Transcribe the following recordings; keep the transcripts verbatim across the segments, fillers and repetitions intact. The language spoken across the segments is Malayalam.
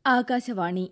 ആകാശവാണി.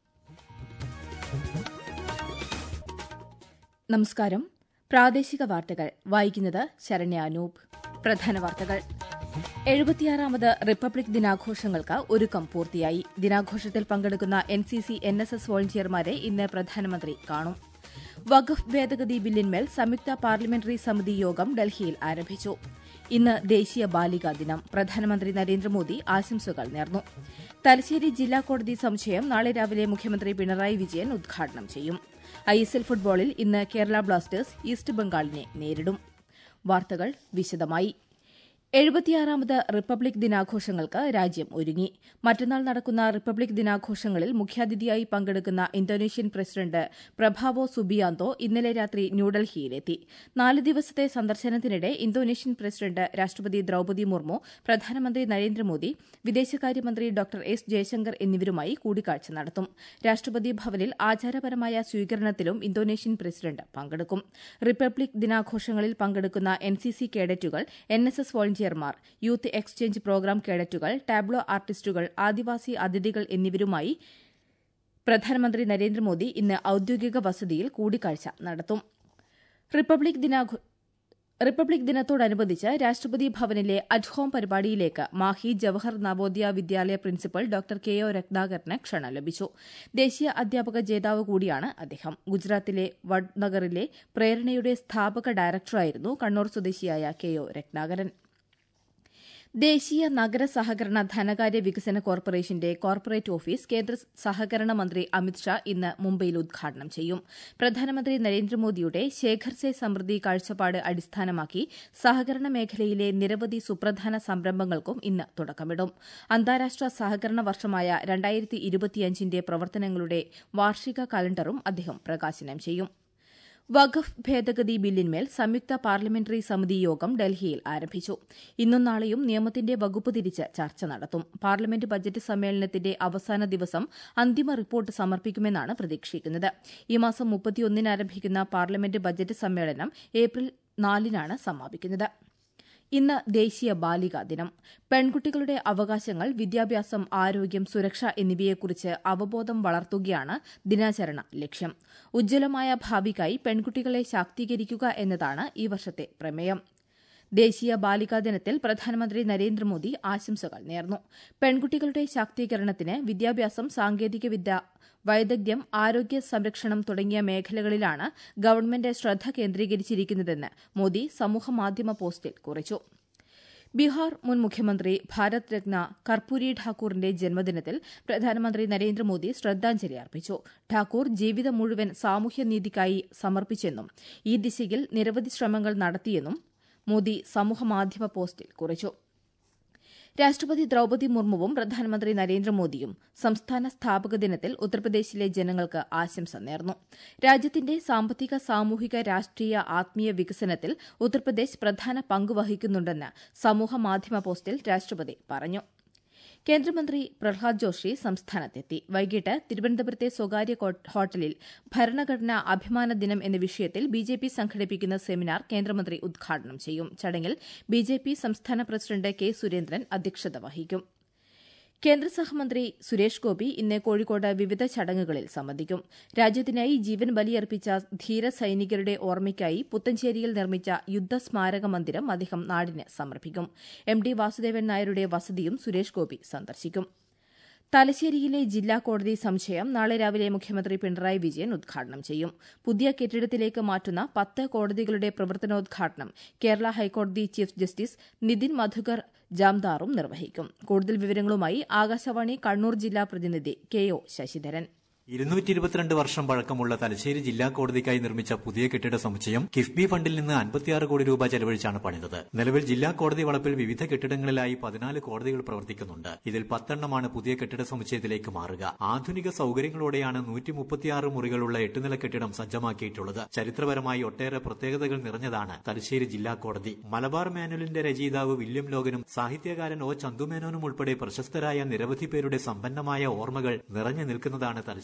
നമസ്കാരം. പ്രാദേശിക വാർത്തകൾ വായിക്കുന്നത് ശരണ്യ അനൂപ്. പ്രധാന വാർത്തകൾ. എഴുപത്തിയാറാമത് റിപ്പബ്ലിക് ദിനാഘോഷങ്ങൾക്ക് ഒരുക്കം പൂർത്തിയായി. ദിനാഘോഷത്തിൽ പങ്കെടുക്കുന്ന N C C N S S വോളണ്ടിയർമാരെ ഇന്ന് പ്രധാനമന്ത്രി കാണും. വഖഫ് ഭേദഗതി ബില്ലിന്മേൽ സംയുക്ത പാർലമെന്ററി സമിതി യോഗം ഡൽഹിയിൽ ആരംഭിച്ചു. ഇന്ന് ദേശീയ ബാലികാ ദിനം. പ്രധാനമന്ത്രി നരേന്ദ്രമോദി ആശംസകൾ നേർന്നു. തലശ്ശേരി ജില്ലാ കോടതി സമുച്ചയം നാളെ രാവിലെ മുഖ്യമന്ത്രി പിണറായി വിജയൻ ഉദ്ഘാടനം ചെയ്യും. ഐ എസ് എൽ ഫുട്ബോളിൽ ഇന്ന് കേരള ബ്ലാസ്റ്റേഴ്സ് ഈസ്റ്റ് ബംഗാളിനെ നേരിടും. വാർത്തകൾ വിശദമായി. എഴുപത്തിയാറാമത് റിപ്പബ്ലിക് ദിനാഘോഷങ്ങൾക്ക് രാജ്യം ഒരുങ്ങി. മറ്റന്നാൾ നടക്കുന്ന റിപ്പബ്ലിക് ദിനാഘോഷങ്ങളിൽ മുഖ്യാതിഥിയായി പങ്കെടുക്കുന്ന ഇന്തോനേഷ്യൻ പ്രസിഡന്റ് പ്രഭാവോ സുബിയാന്തോ ഇന്നലെ രാത്രി ന്യൂഡൽഹിയിലെത്തി. നാല് ദിവസത്തെ സന്ദർശനത്തിനിടെ ഇന്തോനേഷ്യൻ പ്രസിഡന്റ് രാഷ്ട്രപതി ദ്രൌപദി മുർമു, പ്രധാനമന്ത്രി നരേന്ദ്രമോദി, വിദേശകാര്യമന്ത്രി ഡോക്ടർ എസ് ജയശങ്കർ എന്നിവരുമായി കൂടിക്കാഴ്ച നടത്തും. രാഷ്ട്രപതി ഭവനിൽ ആചാരപരമായ സ്വീകരണത്തിലും ഇന്തോനേഷ്യൻ പ്രസിഡന്റ് പങ്കെടുക്കും. റിപ്പബ്ലിക് ദിനാഘോഷങ്ങളിൽ പങ്കെടുക്കുന്ന എൻ സി സി കേഡറ്റുകൾ, എൻ എസ് എസ് വോളണ്ടിയർ ർ യൂത്ത് എക്സ്ചേഞ്ച് പ്രോഗ്രാം കേഡറ്റുകൾ, ടാബ്ലോ ആർട്ടിസ്റ്റുകൾ, ആദിവാസി അതിഥികൾ എന്നിവരുമായി പ്രധാനമന്ത്രി നരേന്ദ്രമോദി ഇന്ന് ഔദ്യോഗിക വസതിയിൽ കൂടിക്കാഴ്ച നടത്തും. റിപ്പബ്ലിക് ദിനാഘോ റിപ്പബ്ലിക് ദിനത്തോടനുബന്ധിച്ച് രാഷ്ട്രപതി ഭവനിലെ അറ്റ് ഹോം പരിപാടിയിലേക്ക് Mahe Jawahar Navodaya Vidyalaya principal doctor K O രത്നാകരന് ക്ഷണം ലഭിച്ചു. ദേശീയ അധ്യാപക ജേതാവ് കൂടിയാണ് അദ്ദേഹം. ഗുജറാത്തിലെ വഡ്നഗറിലെ പ്രേരണയുടെ സ്ഥാപക ഡയറക്ടറായിരുന്നു കണ്ണൂർ സ്വദേശിയായ കെ ഒ രത്നാകരൻ. ദേശീയ നഗര സഹകരണ ധനകാര്യ വികസന കോർപ്പറേഷന്റെ കോർപ്പറേറ്റ് ഓഫീസ് കേന്ദ്ര സഹകരണ മന്ത്രി അമിത്ഷാ ഇന്ന് മുംബൈയിൽ ഉദ്ഘാടനം ചെയ്യും. പ്രധാനമന്ത്രി നരേന്ദ്രമോദിയുടെ ശേഖർ സെ സമൃദ്ധി കാഴ്ചപ്പാട് അടിസ്ഥാനമാക്കി സഹകരണ മേഖലയിലെ നിരവധി സുപ്രധാന സംരംഭങ്ങൾക്കും ഇന്ന് തുടക്കമിടും. അന്താരാഷ്ട്ര സഹകരണ വർഷമായ രണ്ടായിരത്തി ഇരുപത്തിയഞ്ചിന്റെ പ്രവർത്തനങ്ങളുടെ വാർഷിക കലണ്ടറും അദ്ദേഹം പ്രകാശനം ചെയ്യും. വഖഫ് ഭേദഗതി ബില്ലിന്മേൽ സംയുക്ത പാർലമെന്ററി സമിതി യോഗം ഡൽഹിയിൽ ആരംഭിച്ചു. ഇന്നും നാളെയും നിയമത്തിന്റെ വകുപ്പ് തിരിച്ച് ചർച്ച നടത്തും. പാർലമെന്റ് ബജറ്റ് സമ്മേളനത്തിന്റെ അവസാന ദിവസം അന്തിമ റിപ്പോർട്ട് സമർപ്പിക്കുമെന്നാണ് പ്രതീക്ഷിക്കുന്നത്. ഈ മാസം മുപ്പത്തിയൊന്നിന് ആരംഭിക്കുന്ന പാർലമെന്റ് ബജറ്റ് സമ്മേളനം ഏപ്രിൽ നാലിനാണ് സമാപിക്കുന്നത്. ഇന്ന് ദേശീയ ബാലികാ ദിനം. പെൺകുട്ടികളുടെ അവകാശങ്ങൾ, വിദ്യാഭ്യാസം, ആരോഗ്യം, സുരക്ഷ എന്നിവയെക്കുറിച്ച് അവബോധം വളർത്തുകയാണ് ദിനാചരണ ലക്ഷ്യം. ഉജ്ജ്വലമായ ഭാവിക്കായി പെൺകുട്ടികളെ ശാക്തീകരിക്കുക എന്നതാണ് ഈ വർഷത്തെ പ്രമേയം. ദേശീയ ബാലികാ ദിനത്തിൽ പ്രധാനമന്ത്രി നരേന്ദ്രമോദി ആശംസകൾ നേർന്നു. പെൺകുട്ടികളുടെ ശാക്തീകരണത്തിന് വിദ്യാഭ്യാസം, സാങ്കേതികവിദ്യ, വൈദഗ്ധ്യം, ആരോഗ്യ സംരക്ഷണം തുടങ്ങിയ മേഖലകളിലാണ് ഗവൺമെന്റ് ശ്രദ്ധ കേന്ദ്രീകരിച്ചിരിക്കുന്നതെന്ന് മോദി സമൂഹമാധ്യമ പോസ്റ്റിൽ കുറിച്ചു. ബീഹാർ മുൻ മുഖ്യമന്ത്രി ഭാരത് രത്ന കർപ്പൂരി ഠാക്കൂറിന്റെ ജന്മദിനത്തിൽ പ്രധാനമന്ത്രി നരേന്ദ്രമോദി ശ്രദ്ധാഞ്ജലി അർപ്പിച്ചു. ഠാക്കൂർ ജീവിതം മുഴുവൻ സാമൂഹ്യനീതിക്കായി സമർപ്പിച്ചെന്നും ഈ ദിശയിൽ നിരവധി ശ്രമങ്ങൾ നടത്തിയെന്നും മോദി സമൂഹമാധ്യമ പോസ്റ്റിൽ കുറിച്ചു. രാഷ്ട്രപതി ദ്രൌപദി മുർമുവും പ്രധാനമന്ത്രി നരേന്ദ്രമോദിയും സംസ്ഥാന സ്ഥാപക ദിനത്തിൽ ഉത്തർപ്രദേശിലെ ജനങ്ങൾക്ക് ആശംസ നേർന്നു. രാജ്യത്തിന്റെ സാമ്പത്തിക, സാമൂഹിക, രാഷ്ട്രീയ, ആത്മീയ വികസനത്തിൽ ഉത്തർപ്രദേശ് പ്രധാന പങ്ക് വഹിക്കുന്നുണ്ടെന്ന് സമൂഹമാധ്യമ പോസ്റ്റിൽ രാഷ്ട്രപതി പറഞ്ഞു. കേന്ദ്രമന്ത്രി പ്രഹ്ലാദ് ജോഷി സംസ്ഥാനത്തെത്തി. വൈകിട്ട് തിരുവനന്തപുരത്തെ സ്വകാര്യ ഹോട്ടലിൽ ഭരണഘടനാ അഭിമാന ദിനം എന്ന വിഷയത്തിൽ ബിജെപി സംഘടിപ്പിക്കുന്ന സെമിനാർ കേന്ദ്രമന്ത്രി ഉദ്ഘാടനം ചെയ്യും. ചടങ്ങിൽ ബിജെപി സംസ്ഥാന പ്രസിഡന്റ് കെ സുരേന്ദ്രൻ അധ്യക്ഷത വഹിക്കും. കേന്ദ്ര സഹമന്ത്രി സുരേഷ് ഗോപി ഇന്ന് കോഴിക്കോട് വിവിധ ചടങ്ങുകളിൽ സംബന്ധിക്കും. രാജ്യത്തിനായി ജീവൻ ബലിയർപ്പിച്ച ധീര സൈനികരുടെ ഓർമ്മയ്ക്കായി പുത്തഞ്ചേരിയിൽ നിർമ്മിച്ച യുദ്ധസ്മാരക മന്ദിരം അദ്ദേഹം നാടിന് സമർപ്പിക്കും. എം ഡി വാസുദേവൻ നായരുടെ വസതിയും സുരേഷ് ഗോപി സന്ദർശിക്കും. തലശ്ശേരിയിലെ ജില്ലാ കോടതി സമുച്ചയം നാളെ രാവിലെ മുഖ്യമന്ത്രി പിണറായി വിജയൻ ഉദ്ഘാടനം ചെയ്യും. പുതിയ കെട്ടിടത്തിലേക്ക് മാറ്റുന്ന പത്ത് കോടതികളുടെ പ്രവർത്തനോദ്ഘാടനം കേരള ഹൈക്കോടതി ചീഫ് ജസ്റ്റിസ് നിതിൻ മധുകർ ജാംദാറും നിർവഹിക്കും. കൂടുതൽ വിവരങ്ങളുമായി ആകാശവാണി കണ്ണൂർ ജില്ലാ പ്രതിനിധി കെ ഒ ശശിധരൻ. ഇരുന്നൂറ്റി ഇരുപത്തിരണ്ട് വർഷം പഴക്കമുള്ള തലശ്ശേരി ജില്ലാ കോടതിക്കായി നിർമ്മിച്ച പുതിയ കെട്ടിട സമുച്ചയം കിഫ്ബി ഫണ്ടിൽ നിന്ന് അൻപത്തിയാറ് കോടി രൂപ ചെലവഴിച്ചാണ് പണിതത്. നിലവിൽ ജില്ലാ കോടതി വളപ്പിൽ വിവിധ കെട്ടിടങ്ങളിലായി പതിനാല് കോടതികൾ പ്രവർത്തിക്കുന്നുണ്ട്. ഇതിൽ പത്തെണ്ണമാണ് പുതിയ കെട്ടിട സമുച്ചയത്തിലേക്ക് മാറുക. ആധുനിക സൌകര്യങ്ങളോടെയാണ് നൂറ്റി മുപ്പത്തിയാറ് മുറികളുള്ള എട്ടുനില കെട്ടിടം സജ്ജമാക്കിയിട്ടുള്ളത്. ചരിത്രപരമായി ഒട്ടേറെ പ്രത്യേകതകൾ നിറഞ്ഞതാണ് തലശ്ശേരി ജില്ലാ കോടതി. മലബാർ മാനുവലിന്റെ രചയിതാവ് വില്യം ലോഗനും സാഹിത്യകാരൻ ഒ ചന്തുമേനോനും ഉൾപ്പെടെ പ്രശസ്തരായ നിരവധി പേരുടെ സമ്പന്നമായ ഓർമ്മകൾ നിറഞ്ഞു നിൽക്കുന്നതാണ് തലശ്ശേരി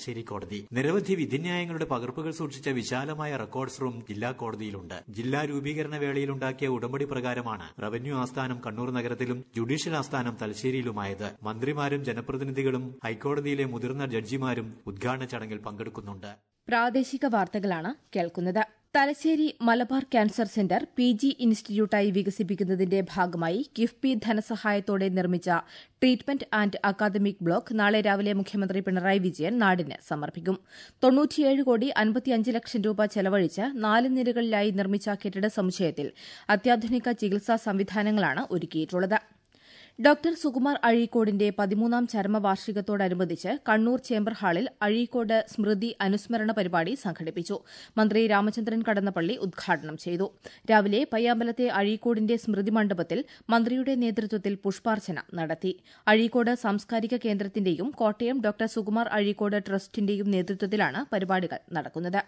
തലശ്ശേരി കോടതി. നിരവധി വിധിന്യായങ്ങളുടെ പകർപ്പുകൾ സൂക്ഷിച്ച വിശാലമായ റെക്കോർഡ്സ് റൂം ജില്ലാ കോടതിയിലുണ്ട്. ജില്ലാ രൂപീകരണ വേളയിലുണ്ടാക്കിയ ഉടമ്പടി പ്രകാരമാണ് റവന്യൂ ആസ്ഥാനം കണ്ണൂർ നഗരത്തിലും ജുഡീഷ്യൽ ആസ്ഥാനം തലശ്ശേരിയിലുമായത്. മന്ത്രിമാരും ജനപ്രതിനിധികളും ഹൈക്കോടതിയിലെ മുതിർന്ന ജഡ്ജിമാരും ഉദ്ഘാടന ചടങ്ങിൽ പങ്കെടുക്കുന്നുണ്ട്. പ്രാദേശിക വാർത്തകളാണ് കേൾക്കുന്നത്. Thalassery Malabar cancer centre P G ഇൻസ്റ്റിറ്റ്യൂട്ടായി വികസിപ്പിക്കുന്നതിന്റെ ഭാഗമായി കിഫ്ബി ധനസഹായത്തോടെ നിർമ്മിച്ച ട്രീറ്റ്മെന്റ് ആന്റ് അക്കാദമിക് ബ്ലോക്ക് നാളെ രാവിലെ മുഖ്യമന്ത്രി പിണറായി വിജയൻ നാടിന് സമർപ്പിക്കും. തൊണ്ണൂറ്റിയേഴ് കോടി അൻപത്തിയഞ്ച് ലക്ഷം രൂപ ചെലവഴിച്ച് നാല് നിലകളിലായി നിർമ്മിച്ച കെട്ടിട സമുച്ചയത്തിൽ അത്യാധുനിക ചികിത്സാ സംവിധാനങ്ങളാണ് ഒരുക്കിയിട്ടുള്ളത്. ഡോക്ടർ സുകുമാർ അഴീക്കോടിന്റെ പതിമൂന്നാം ചരമവാർഷികത്തോടനുബന്ധിച്ച് കണ്ണൂർ ചേംബർ ഹാളിൽ അഴീക്കോട് സ്മൃതി അനുസ്മരണ പരിപാടി സംഘടിപ്പിച്ചു. മന്ത്രി രാമചന്ദ്രൻ കടന്നപ്പള്ളി ഉദ്ഘാടനം ചെയ്തു. രാവിലെ പയ്യാമ്പലത്തെ അഴീക്കോടിന്റെ സ്മൃതി മണ്ഡപത്തിൽ മന്ത്രിയുടെ നേതൃത്വത്തിൽ പുഷ്പാർച്ചന നടത്തി. അഴീക്കോട് സാംസ്കാരിക കേന്ദ്രത്തിന്റെയും കോട്ടയം ഡോക്ടർ സുകുമാർ അഴീക്കോട് ട്രസ്റ്റിന്റെയും നേതൃത്വത്തിലാണ് പരിപാടികൾ നടക്കുന്നത്.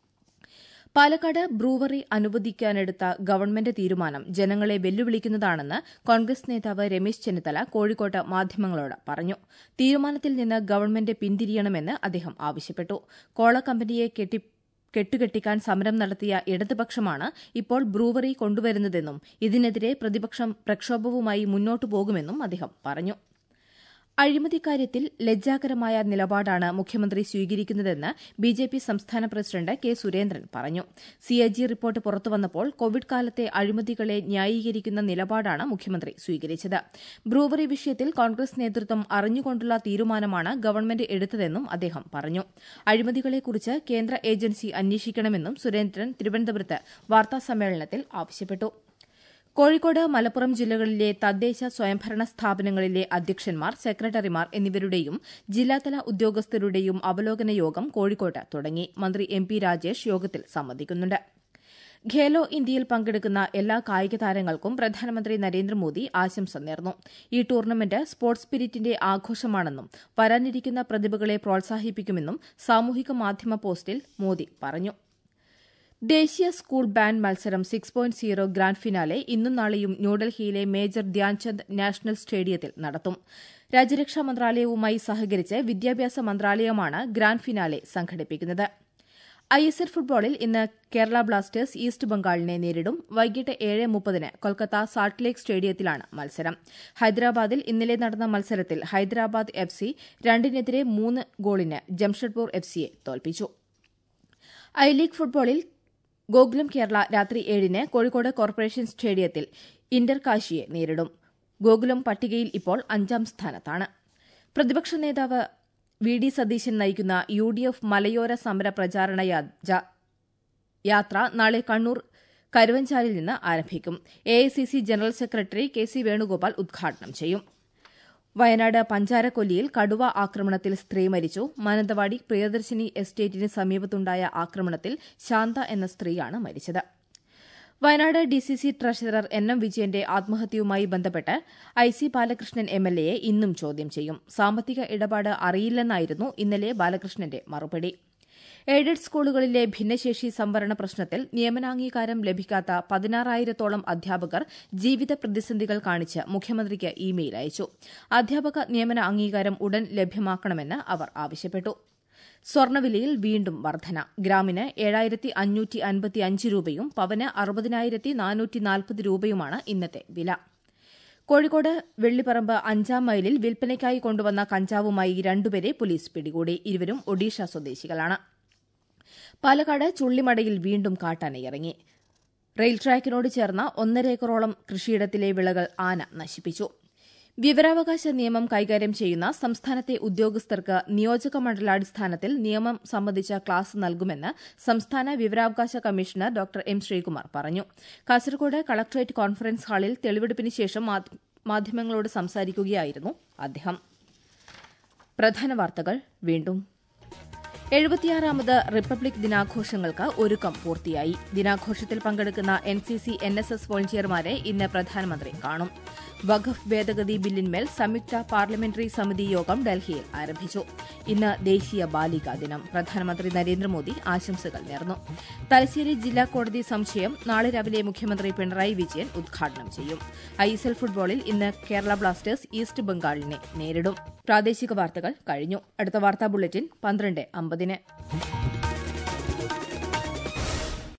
പാലക്കാട് ബ്രൂവറി അനുവദിക്കാനെടുത്ത ഗവൺമെന്റ് തീരുമാനം ജനങ്ങളെ വെല്ലുവിളിക്കുന്നതാണെന്ന് കോൺഗ്രസ് നേതാവ് രമേശ് ചെന്നിത്തല കോഴിക്കോട്ട് മാധ്യമങ്ങളോട് പറഞ്ഞു. തീരുമാനത്തിൽ നിന്ന് ഗവൺമെന്റ് പിന്തിരിയണമെന്ന് അദ്ദേഹം ആവശ്യപ്പെട്ടു. കോള കമ്പനിയെ കെട്ടി കെട്ടുകെട്ടിക്കാൻ സമരം നടത്തിയ ഇടതുപക്ഷമാണ് ഇപ്പോൾ ബ്രൂവറി കൊണ്ടുവരുന്നതെന്നും ഇതിനെതിരെ പ്രതിപക്ഷം പ്രക്ഷോഭവുമായി മുന്നോട്ടു പോകുമെന്നും അദ്ദേഹം പറഞ്ഞു. അഴിമതിക്കാര്യത്തിൽ ലജ്ജാകരമായ നിലപാടാണ് മുഖ്യമന്ത്രി സ്വീകരിക്കുന്നതെന്ന് ബി ജെ പി സംസ്ഥാന പ്രസിഡന്റ് കെ സുരേന്ദ്രൻ പറഞ്ഞു. സി എ ജി റിപ്പോർട്ട് പുറത്തുവന്നപ്പോൾ കോവിഡ് കാലത്തെ അഴിമതികളെ ന്യായീകരിക്കുന്ന നിലപാടാണ് മുഖ്യമന്ത്രി സ്വീകരിച്ചത്. ബ്രൂവറി വിഷയത്തിൽ കോൺഗ്രസ് നേതൃത്വം അറിഞ്ഞുകൊണ്ടുള്ള തീരുമാനമാണ് ഗവൺമെന്റ് എടുത്തതെന്നും അദ്ദേഹം പറഞ്ഞു. അഴിമതികളെക്കുറിച്ച് കേന്ദ്ര ഏജൻസി അന്വേഷിക്കണമെന്നും സുരേന്ദ്രൻ തിരുവനന്തപുരത്ത് വാർത്താസമ്മേളനത്തിൽ ആവശ്യപ്പെട്ടു. കോഴിക്കോട് മലപ്പുറം ജില്ലകളിലെ തദ്ദേശ സ്വയംഭരണ സ്ഥാപനങ്ങളിലെ അധ്യക്ഷന്മാർ, സെക്രട്ടറിമാർ എന്നിവരുടെയും ജില്ലാതല ഉദ്യോഗസ്ഥരുടെയും അവലോകന യോഗം കോഴിക്കോട്ട് തുടങ്ങി. മന്ത്രി എം പി രാജേഷ് യോഗത്തിൽ സംബന്ധിക്കുന്നുണ്ട്. ഖേലോ ഇന്ത്യയിൽ പങ്കെടുക്കുന്ന എല്ലാ കായിക താരങ്ങൾക്കും പ്രധാനമന്ത്രി നരേന്ദ്രമോദി ആശംസ നേർന്നു. ഈ ടൂർണമെന്റ് സ്പോർട്സ് സ്പിരിറ്റിന്റെ ആഘോഷമാണെന്നും വരാനിരിക്കുന്ന പ്രതിഭകളെ പ്രോത്സാഹിപ്പിക്കുമെന്നും സാമൂഹിക മാധ്യമ പോസ്റ്റിൽ മോദി പറഞ്ഞു. ദേശീയ സ്കൂൾ ബാൻഡ് മത്സരം six point zero grand finale ഇന്നും നാളെയും ന്യൂഡൽഹിയിലെ മേജർ ധ്യാൻചന്ദ് നാഷണൽ സ്റ്റേഡിയത്തിൽ നടത്തും. രാജ്യരക്ഷാ മന്ത്രാലയവുമായി സഹകരിച്ച് വിദ്യാഭ്യാസ മന്ത്രാലയമാണ് ഗ്രാൻഡ് ഫിനാലെ സംഘടിപ്പിക്കുന്നത്. ഐ എസ് എൽ ഫുട്ബോളിൽ ഇന്ന് കേരള ബ്ലാസ്റ്റേഴ്സ് ഈസ്റ്റ് ബംഗാളിനെ നേരിടും. വൈകിട്ട് ഏഴ് മുപ്പതിന് കൊൽക്കത്ത സാൾട്ട് ലേക്ക് സ്റ്റേഡിയത്തിലാണ് മത്സരം. ഹൈദരാബാദിൽ ഇന്നലെ നടന്ന മത്സരത്തിൽ ഹൈദരാബാദ് എഫ് സി രണ്ടിനെതിരെ മൂന്ന് ഗോളിന് ജംഷഡ്പൂർ എഫ് സിയെ തോൽപ്പിച്ചു. ഐ ലീഗ് ഫുട്ബോളിൽ ഗോകുലം കേരള രാത്രി ഏഴിന് കോഴിക്കോട് കോർപ്പറേഷൻ സ്റ്റേഡിയത്തിൽ ഇന്റർ കാശിയെ നേരിടും. ഗോകുലം പട്ടികയിൽ ഇപ്പോൾ അഞ്ചാം സ്ഥാനത്താണ്. പ്രതിപക്ഷ നേതാവ് വി ഡി സതീശൻ നയിക്കുന്ന യു ഡി എഫ് മലയോര സമര പ്രചാരണ യാത്ര നാളെ കണ്ണൂർ കരുവഞ്ചാലിൽ നിന്ന് ആരംഭിക്കും. A I C C general secretary K C Venugopal ഉദ്ഘാടനം ചെയ്യും. വയനാട് പഞ്ചാരക്കൊല്ലിയിൽ കടുവ ആക്രമണത്തിൽ സ്ത്രീ മരിച്ചു. മാനന്തവാടി പ്രിയദർശിനി എസ്റ്റേറ്റിന് സമീപത്തുണ്ടായ ആക്രമണത്തിൽ ശാന്ത എന്ന സ്ത്രീയാണ് മരിച്ചത്. Wayanad D C C treasurer N M വിജയന്റെ ആത്മഹത്യയുമായി ബന്ധപ്പെട്ട് I C Balakrishnan M L എയെ ഇന്നും ചോദ്യം ചെയ്യും. സാമ്പത്തിക ഇടപാട് അറിയില്ലെന്നായിരുന്നു ഇന്നലെ ബാലകൃഷ്ണന്റെ മറുപടി. എയ്ഡഡ് സ്കൂളുകളിലെ ഭിന്നശേഷി സംവരണ പ്രശ്നത്തിൽ നിയമനാംഗീകാരം ലഭിക്കാത്ത പതിനാറായിരത്തോളം അധ്യാപകർ ജീവിത പ്രതിസന്ധികൾ കാണിച്ച് മുഖ്യമന്ത്രിക്ക് ഇമെയിൽ അയച്ചു. അധ്യാപക നിയമന അംഗീകാരം ഉടൻ ലഭ്യമാക്കണമെന്ന് അവർ ആവശ്യപ്പെട്ടു. സ്വർണ്ണവിലയിൽ വീണ്ടും വർധന. ഗ്രാമിന് ഏഴായിരത്തി അഞ്ഞൂറ്റി അൻപത്തിയഞ്ച് രൂപയും പവന് അറുപതിനായിരത്തി നാനൂറ്റി നാൽപ്പത് രൂപയുമാണ് ഇന്നത്തെ വില. കോഴിക്കോട് വെള്ളിപ്പറമ്പ് അഞ്ചാം മൈലിൽ വിൽപ്പനയ്ക്കായി കൊണ്ടുവന്ന കഞ്ചാവുമായി രണ്ടുപേരെ പോലീസ് പിടികൂടി. ഇരുവരും ഒഡീഷ സ്വദേശികളാണ്. പാലക്കാട് ചുള്ളിമടയിൽ വീണ്ടും കാട്ടാനയിറങ്ങി. റെയിൽ ട്രാക്കിനോട് ചേർന്ന ഒന്നര ഏക്കറോളം കൃഷിയിടത്തിലെ വിളകൾ ആന നശിപ്പിച്ചു. വിവരാവകാശ നിയമം കൈകാര്യം ചെയ്യുന്ന സംസ്ഥാനത്തെ ഉദ്യോഗസ്ഥർക്ക് നിയോജക മണ്ഡലാടിസ്ഥാനത്തിൽ നിയമം സംബന്ധിച്ച ക്ലാസ് നൽകുമെന്ന് സംസ്ഥാന വിവരാവകാശ കമ്മീഷണർ ഡോക്ടർ എം ശ്രീകുമാർ പറഞ്ഞു. കാസർകോട് കളക്ടറേറ്റ് കോൺഫറൻസ് ഹാളിൽ തെളിവെടുപ്പിന് ശേഷം മാധ്യമങ്ങളോട് സംസാരിക്കുകയായിരുന്നു അദ്ദേഹം. പ്രധാന വാർത്തകൾ വീണ്ടും. എഴുപത്തിയാറാമത് റിപ്പബ്ലിക് ദിനാഘോഷങ്ങൾക്ക് ഒരുക്കം പൂർത്തിയായി. ദിനാഘോഷത്തിൽ പങ്കെടുക്കുന്ന N C C N S S വോളണ്ടിയർമാരെ ഇന്ന് പ്രധാനമന്ത്രി കാണും. വഖഫ് ഭേദഗതി ബില്ലിന്മേൽ സംയുക്ത പാർലമെന്ററി സമിതി യോഗം ഡൽഹിയിൽ ആരംഭിച്ചു. ഇന്ന് ദേശീയ ബാലികാ ദിനം. പ്രധാനമന്ത്രി നരേന്ദ്രമോദി ആശംസകൾ നേർന്നു. തലശ്ശേരി ജില്ലാ കോടതി സമുച്ചയം നാളെ രാവിലെ മുഖ്യമന്ത്രി പിണറായി വിജയൻ ഉദ്ഘാടനം ചെയ്യും. ഐഎസ്എൽ ഫുട്ബോളിൽ ഇന്ന് കേരള ബ്ലാസ്റ്റേഴ്സ് ഈസ്റ്റ് ബംഗാളിനെ നേരിടും. പ്രാദേശിക വാർത്തകൾ കഴിഞ്ഞു. അടുത്ത വാർത്താ ബുള്ളറ്റിൻ പന്ത്രണ്ട് അമ്പതിന്.